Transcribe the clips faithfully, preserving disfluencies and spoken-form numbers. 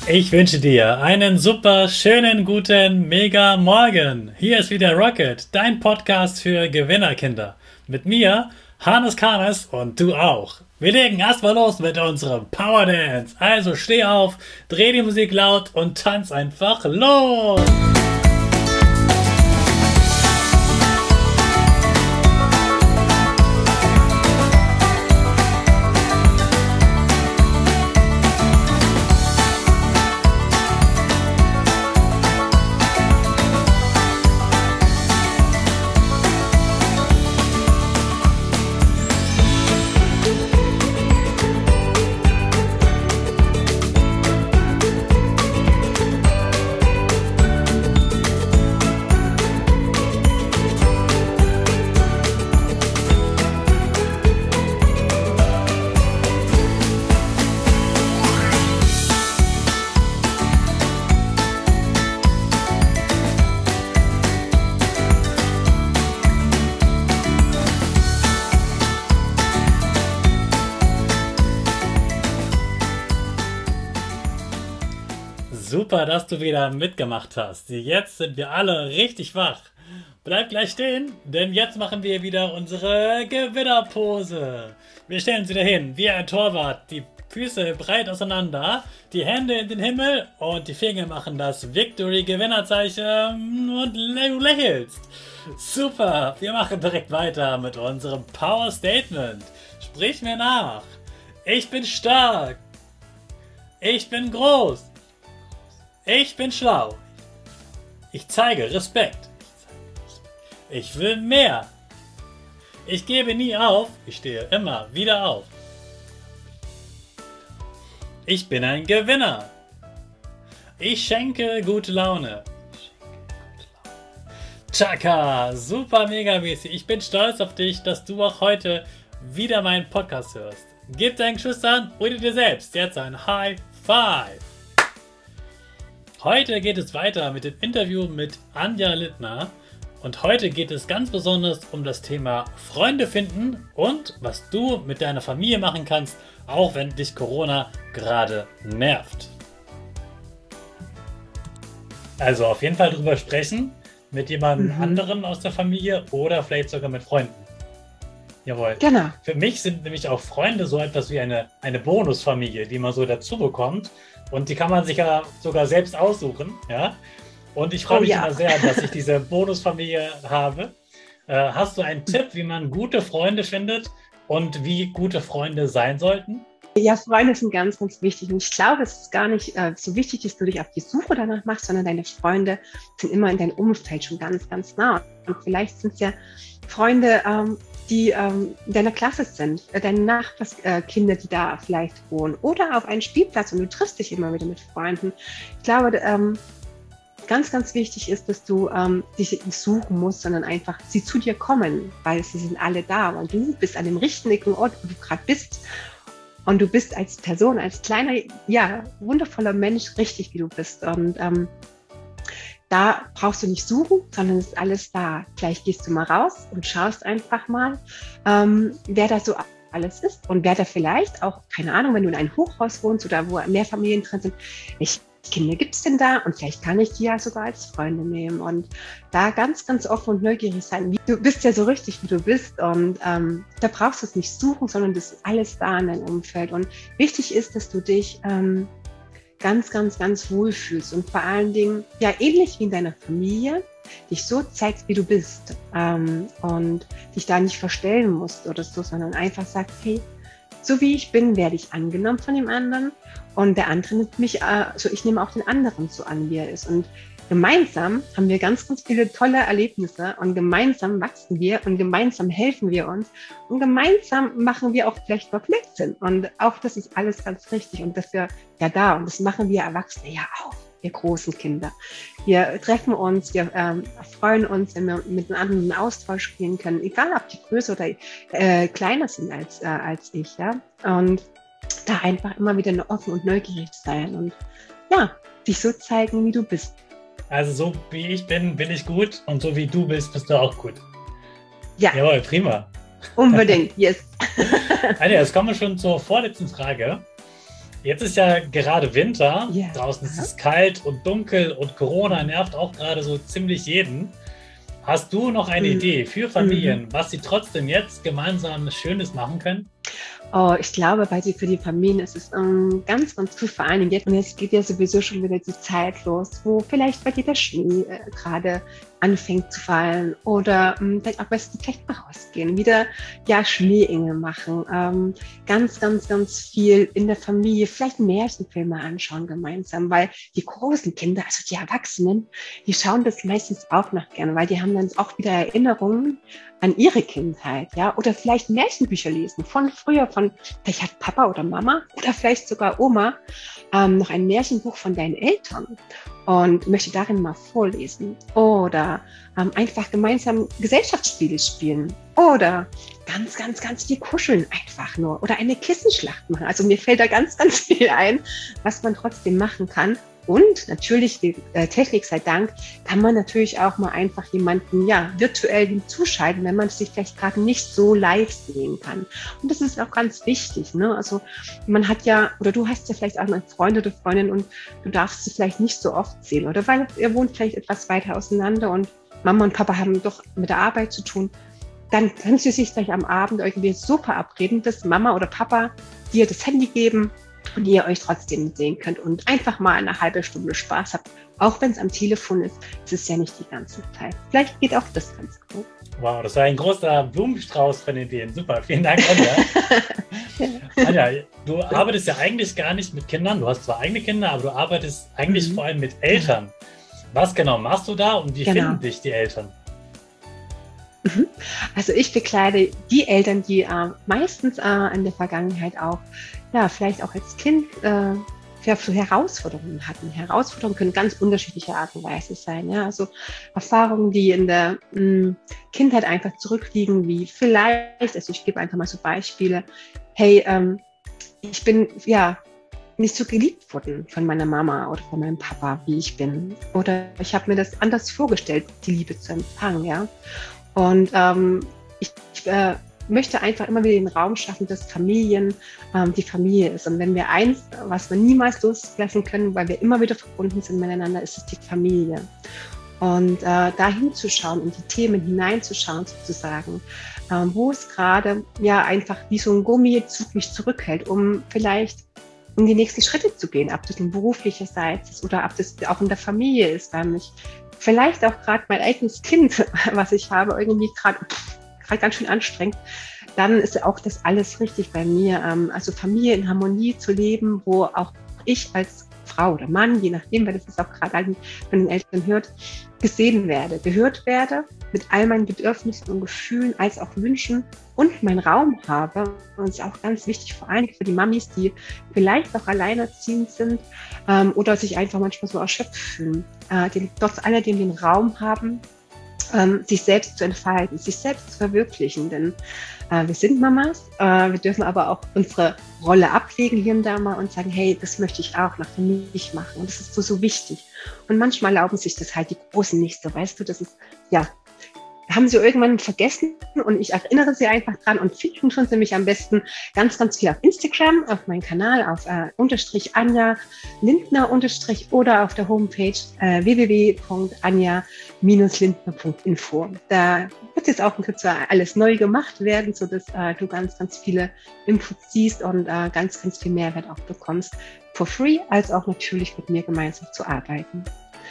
Ich wünsche dir einen super, schönen, guten, mega Morgen. Hier ist wieder Rocket, dein Podcast für Gewinnerkinder. Mit mir, Hannes Karnes und du auch. Wir legen erstmal los mit unserem Power Dance. Also steh auf, dreh die Musik laut und tanz einfach los. Super, dass du wieder mitgemacht hast. Jetzt sind wir alle richtig wach. Bleib gleich stehen, denn jetzt machen wir wieder unsere Gewinnerpose. Wir stellen uns wieder hin, wie ein Torwart, die Füße breit auseinander, die Hände in den Himmel und die Finger machen das Victory-Gewinnerzeichen und du lächelst. Super, wir machen direkt weiter mit unserem Power Statement. Sprich mir nach. Ich bin stark. Ich bin groß. Ich bin schlau. Ich zeige Respekt. Ich will mehr. Ich gebe nie auf. Ich stehe immer wieder auf. Ich bin ein Gewinner. Ich schenke gute Laune. Chaka, super mega mäßig. Ich bin stolz auf dich, dass du auch heute wieder meinen Podcast hörst. Gib deinen Geschwistern oder dir selbst jetzt ein High Five. Heute geht es weiter mit dem Interview mit Anja Littner und heute geht es ganz besonders um das Thema Freunde finden und was du mit deiner Familie machen kannst, auch wenn dich Corona gerade nervt. Also auf jeden Fall drüber sprechen mit jemandem mhm. anderen aus der Familie oder vielleicht sogar mit Freunden. Jawohl. Genau. Für mich sind nämlich auch Freunde so etwas wie eine, eine Bonusfamilie, die man so dazu bekommt. Und die kann man sich ja sogar selbst aussuchen. Ja? Und ich freue mich oh, ja. immer sehr, dass ich diese Bonusfamilie habe. Äh, hast du einen Tipp, wie man gute Freunde findet und wie gute Freunde sein sollten? Ja, Freunde sind ganz, ganz wichtig. Und ich glaube, es ist gar nicht äh, so wichtig, dass du dich auf die Suche danach machst, sondern deine Freunde sind immer in deinem Umfeld schon ganz, ganz nah. Und vielleicht sind es ja Freunde, ähm, die ähm, in deiner Klasse sind, äh, deine Nachbarskinder, äh, die da vielleicht wohnen oder auf einem Spielplatz und du triffst dich immer wieder mit Freunden. Ich glaube, ähm, ganz, ganz wichtig ist, dass du ähm, dich nicht suchen musst, sondern einfach sie zu dir kommen, weil sie sind alle da und du bist an dem richtigen Ort, wo du gerade bist. Und du bist als Person, als kleiner, ja, wundervoller Mensch richtig, wie du bist. Und ähm, da brauchst du nicht suchen, sondern es ist alles da. Gleich gehst du mal raus und schaust einfach mal, ähm, wer da so alles ist und wer da vielleicht auch, keine Ahnung, wenn du in einem Hochhaus wohnst oder wo mehr Familien drin sind, welche Kinder gibt es denn da? Und vielleicht kann ich die ja sogar als Freunde nehmen und da ganz, ganz offen und neugierig sein. Du bist ja so richtig, wie du bist und ähm, da brauchst du es nicht suchen, sondern das ist alles da in deinem Umfeld. Und wichtig ist, dass du dich ähm, ganz, ganz, ganz wohl fühlst und vor allen Dingen, ja, ähnlich wie in deiner Familie, dich so zeigst, wie du bist ähm, und dich da nicht verstellen musst oder so, sondern einfach sagst, hey, so wie ich bin, werde ich angenommen von dem anderen und der andere nimmt mich, äh, so ich nehme auch den anderen so an, wie er ist. Und gemeinsam haben wir ganz, ganz viele tolle Erlebnisse und gemeinsam wachsen wir und gemeinsam helfen wir uns und gemeinsam machen wir auch vielleicht mal Blödsinn. Und auch das ist alles ganz richtig und das wir ja da und das machen wir Erwachsene ja auch, wir großen Kinder. Wir treffen uns, wir ähm, freuen uns, wenn wir mit einem anderen in Austausch gehen können, egal ob die größer oder äh, kleiner sind als, äh, als ich. Ja? Und da einfach immer wieder offen und neugierig sein und ja, dich so zeigen, wie du bist. Also so wie ich bin, bin ich gut und so wie du bist, bist du auch gut. Ja. Jawohl, prima. Unbedingt, yes. Also, jetzt kommen wir schon zur vorletzten Frage. Jetzt ist ja gerade Winter, Ja. draußen ist es kalt und dunkel und Corona nervt auch gerade so ziemlich jeden. Hast du noch eine Mhm. Idee für Familien, was sie trotzdem jetzt gemeinsam Schönes machen können? Oh, ich glaube, bei die, für die Familien ist es ähm, ganz, ganz cool, vor allen Dingen jetzt. Und es geht ja sowieso schon wieder die Zeit los, wo vielleicht bei dir der Schnee äh, gerade anfängt zu fallen oder ähm, vielleicht am besten vielleicht mal rausgehen, wieder ja Schneeengel machen, ähm, ganz, ganz, ganz viel in der Familie, vielleicht Märchenfilme anschauen gemeinsam, weil die großen Kinder, also die Erwachsenen, die schauen das meistens auch noch gerne, weil die haben dann auch wieder Erinnerungen an ihre Kindheit, ja, oder vielleicht Märchenbücher lesen von früher, von vielleicht hat Papa oder Mama oder vielleicht sogar Oma ähm, noch ein Märchenbuch von deinen Eltern und möchte darin mal vorlesen oder ähm, einfach gemeinsam Gesellschaftsspiele spielen oder ganz, ganz, ganz viel kuscheln einfach nur oder eine Kissenschlacht machen. Also mir fällt da ganz, ganz viel ein, was man trotzdem machen kann. Und natürlich, die äh, Technik sei Dank, kann man natürlich auch mal einfach jemanden ja, virtuell hinzuschalten, wenn man sich vielleicht gerade nicht so live sehen kann. Und das ist auch ganz wichtig. Ne? Also man hat ja, oder du hast ja vielleicht auch einen Freund oder Freundin und du darfst sie vielleicht nicht so oft sehen. Oder weil ihr wohnt vielleicht etwas weiter auseinander und Mama und Papa haben doch mit der Arbeit zu tun. Dann können sie sich gleich am Abend irgendwie so verabreden, dass Mama oder Papa dir das Handy geben und ihr euch trotzdem sehen könnt und einfach mal eine halbe Stunde Spaß habt. Auch wenn es am Telefon ist, ist es ja nicht die ganze Zeit. Vielleicht geht auch das ganz gut. Wow, das war ein großer Blumenstrauß von Ideen. Super, vielen Dank, Anja. Anja, du arbeitest ja eigentlich gar nicht mit Kindern. Du hast zwar eigene Kinder, aber du arbeitest eigentlich mhm. vor allem mit Eltern. Was genau machst du da und wie genau. finden dich die Eltern? Also ich bekleide die Eltern, die äh, meistens äh, in der Vergangenheit auch, ja, vielleicht auch als Kind äh, für Herausforderungen hatten. Herausforderungen können ganz unterschiedliche Art und Weise sein. Ja? Also Erfahrungen, die in der mh, Kindheit einfach zurückliegen, wie vielleicht, also ich gebe einfach mal so Beispiele, hey, ähm, ich bin ja nicht so geliebt worden von meiner Mama oder von meinem Papa, wie ich bin. Oder ich habe mir das anders vorgestellt, die Liebe zu empfangen. Ja? Und ähm, ich, ich äh, möchte einfach immer wieder den Raum schaffen, dass Familien ähm, die Familie ist. Und wenn wir eins, was wir niemals loslassen können, weil wir immer wieder verbunden sind miteinander, ist es die Familie. Und äh, da hinzuschauen, in die Themen hineinzuschauen sozusagen, äh, wo es gerade ja einfach wie so ein Gummizug mich zurückhält, um vielleicht in die nächsten Schritte zu gehen, ob das ein beruflicherseits ist oder ob das auch in der Familie ist, weil mich vielleicht auch gerade mein eigenes Kind, was ich habe, irgendwie gerade gerade ganz schön anstrengend, dann ist auch das alles richtig bei mir. Also Familie in Harmonie zu leben, wo auch ich als Frau oder Mann, je nachdem, wer das jetzt auch gerade von den Eltern hört, gesehen werde, gehört werde, mit all meinen Bedürfnissen und Gefühlen als auch Wünschen und meinen Raum habe. Und es ist auch ganz wichtig, vor allem für die Mamis, die vielleicht auch alleinerziehend sind ähm, oder sich einfach manchmal so erschöpft fühlen, äh, die trotz alledem den Raum haben, ähm, sich selbst zu entfalten, sich selbst zu verwirklichen. Denn äh, wir sind Mamas, äh, wir dürfen aber auch unsere Rolle ablegen hier und da mal und sagen, hey, das möchte ich auch noch für mich machen. Und das ist so, so wichtig. Und manchmal erlauben sich das halt die Großen nicht so, weißt du, das ist, ja, haben sie irgendwann vergessen und ich erinnere sie einfach dran und finden schon sie mich am besten ganz, ganz viel auf Instagram, auf meinen Kanal, auf äh, unterstrich Anja Lindner unterstrich oder auf der Homepage äh, w w w punkt anja Bindestrich lindner punkt info. Da wird jetzt auch in Kürze alles neu gemacht werden, sodass äh, du ganz, ganz viele Infos siehst und äh, ganz, ganz viel Mehrwert auch bekommst, for free, als auch natürlich mit mir gemeinsam zu arbeiten.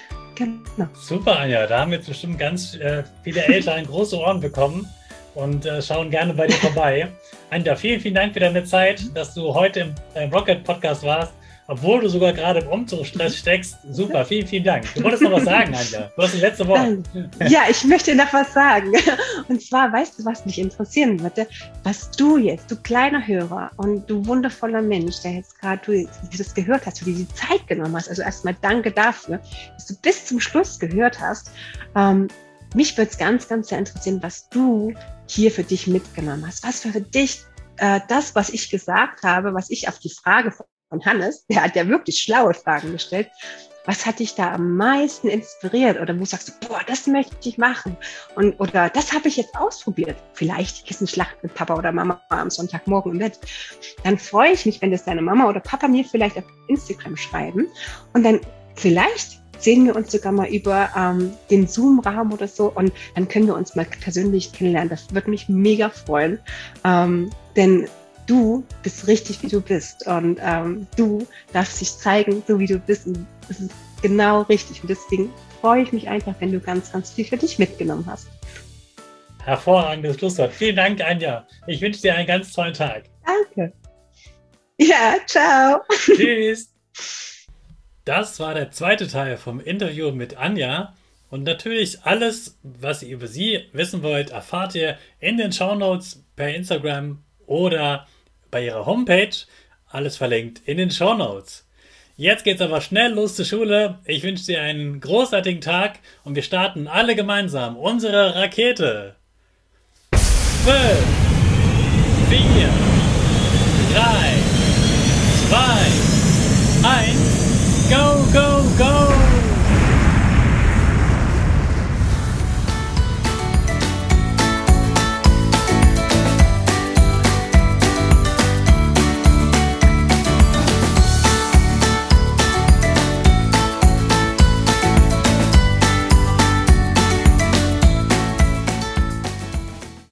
Genau. Super, Anja. Da haben jetzt bestimmt ganz äh, viele Eltern große Ohren bekommen und äh, schauen gerne bei dir vorbei. Anja, vielen, vielen Dank für deine Zeit, dass du heute im äh, Rocket Podcast warst, obwohl du sogar gerade im Umzugsstress steckst. Super, vielen, vielen Dank. Du wolltest noch was sagen, Anja. Du hast das letzte Wort. Ja, ich möchte noch was sagen. Und zwar, weißt du, was mich interessieren würde? Was du jetzt, du kleiner Hörer und du wundervoller Mensch, der jetzt gerade du das gehört hast, du dir die Zeit genommen hast, also erstmal danke dafür, dass du bis zum Schluss gehört hast. Ähm, mich würde es ganz, ganz sehr interessieren, was du hier für dich mitgenommen hast. Was für dich äh, das, was ich gesagt habe, was ich auf die Frage von von Hannes, der hat ja wirklich schlaue Fragen gestellt, Was hat dich da am meisten inspiriert? Oder wo sagst du, boah, das möchte ich machen? Und, oder das habe ich jetzt ausprobiert. Vielleicht Kissenschlacht mit Papa oder Mama am Sonntagmorgen im Bett. Dann freue ich mich, wenn das deine Mama oder Papa mir vielleicht auf Instagram schreiben. Und dann vielleicht sehen wir uns sogar mal über ähm, den Zoom-Raum oder so. Und dann können wir uns mal persönlich kennenlernen. Das würde mich mega freuen. Ähm, denn du bist richtig, wie du bist. Und ähm, du darfst dich zeigen, so wie du bist. Und das ist genau richtig. Und deswegen freue ich mich einfach, wenn du ganz, ganz viel für dich mitgenommen hast. Hervorragendes Schlusswort. Vielen Dank, Anja. Ich wünsche dir einen ganz tollen Tag. Danke. Ja, ciao. Tschüss. Das war der zweite Teil vom Interview mit Anja. Und natürlich alles, was ihr über sie wissen wollt, erfahrt ihr in den Shownotes per Instagram oder bei ihrer Homepage. Alles verlinkt in den Shownotes. Jetzt geht's aber schnell los zur Schule. Ich wünsche dir einen großartigen Tag und wir starten alle gemeinsam unsere Rakete. fünf, vier, drei, zwei,